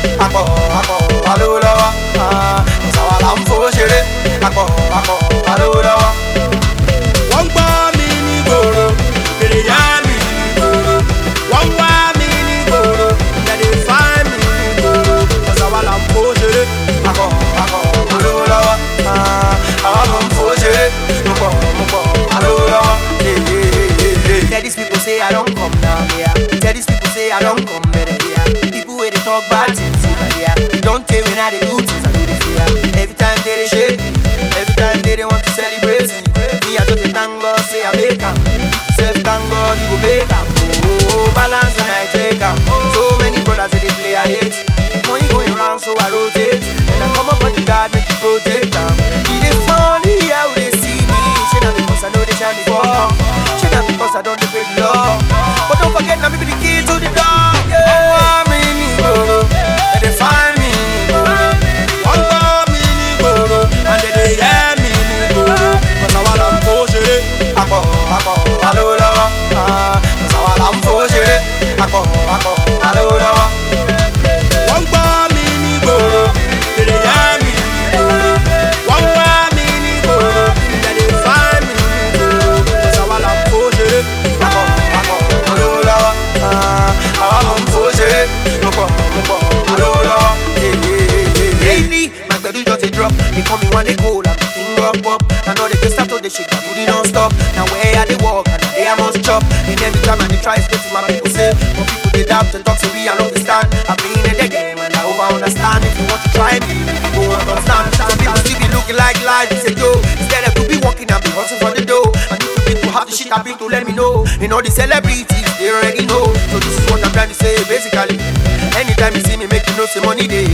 Akọ, alówó lọ́wọ́. Ṣàwa là ń fowó ṣeré. Akọ, alówó lọ́wọ́. Wọ́n gbọ́ mi ní gbòòrò, èrè yá mi ní gbòòrò. Wọ́n wá mi ní gbòòrò, lẹ́dẹ̀ fá mi ní gbòòrò. Ṣàwa là ń fowó ṣeré. Akọ, alówó lọ́wọ́. Àwa là ń fowó ṣeré. Mo pọ̀, alówó lọ́wọ́. Tell these people say I don't come down here. Tell these people say I don't come better here. People where they talk bad things over here. Don't tell when I they do things I do this here. Every time they shake, every time they want to celebrate me. I just thank God, say I make them. Say thank God, you go make them. Oh, balance and I take them. So many brothers they play I hate. Money going around so I rotate. And I come up on the God make you protect them. It is funny how they see me. Shit not because I know they shine before. Shit not because I don't defend love. But don't forget now me be the key to the door. Oh, me ni gboro, they find me ni gboro. Wọ́n gbọ́ mi ní gbòòrò, and they hear me ní gbòòrò. Ṣàwa là ń fowó ṣeré. Akọ, alówó lọ́wọ́. Ṣàwa là ń fowó ṣeré. Akọ, alówó lọ́wọ́. Wọ́n gbọ́ mi ní gbòòrò, èrè yá mi ní gbòòrò. Wọ́n wá mi ní gbòòrò, lẹ́dẹ̀ fá mi ní gbòòrò. Ṣàwa là ń fowó ṣeré. Akọ, alówó lọ́wọ́. Àwa là ń fowó ṣeré. Mo pọ̀, alówó lọ́wọ́. Lately, my gbedu just a drop. They call me one day cold and finger up. I know they just start to they shake their booty non-stop. Now where I they walk and they I must chop. And every time I they try to get to my people say, but people they doubt and talk so we I don't understand. I've been in the game and I over understand. If you want to try me, you go understand. Some people still be looking like lies. They say yo, instead of to be walking and be hustling for the dough. And if you people have the shit I've been to let me know. And all the celebrities they already know. So this is what I'm trying to say basically. Anytime you see me make you know say money day.